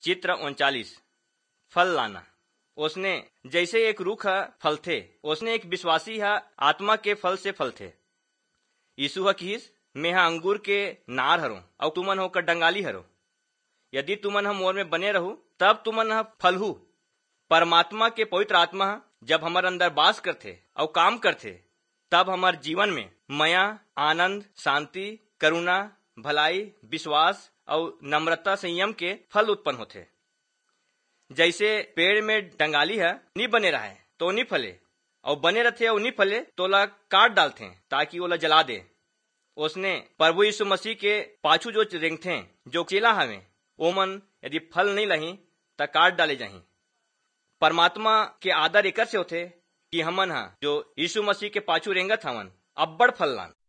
चित्र 39 फल लाना। उसने जैसे एक रूख फल थे, उसने एक विश्वासी आत्मा के फल से फल थे। यीशु कहिस, मैं अंगूर के नार हरो और तुमन होकर डंगाली हरो। यदि तुमन हम मोर में बने रहू तब तुमन फल हु। परमात्मा के पवित्र आत्मा जब हमारे अंदर वास करथे और काम करथे तब हमारे जीवन में माया, आनंद, शांति, करुणा, भलाई, विश्वास और नम्रता, संयम के फल उत्पन्न होते। जैसे पेड़ में डंगाली नहीं बने रहे तो नहीं फले, और बने रहते और नहीं फले तो ओला काट डालते ताकि ओला जला दे। उसने प्रभु यीशु मसीह के पाछू जो रेंगथे, जो चेला हवे, ओमन यदि फल नहीं लही तो काट डाले जाही। परमात्मा के आदर एकर से होते कि हमन जो यीशु मसीह के पाछू रेंगत हवन अब्बड़ फल लान।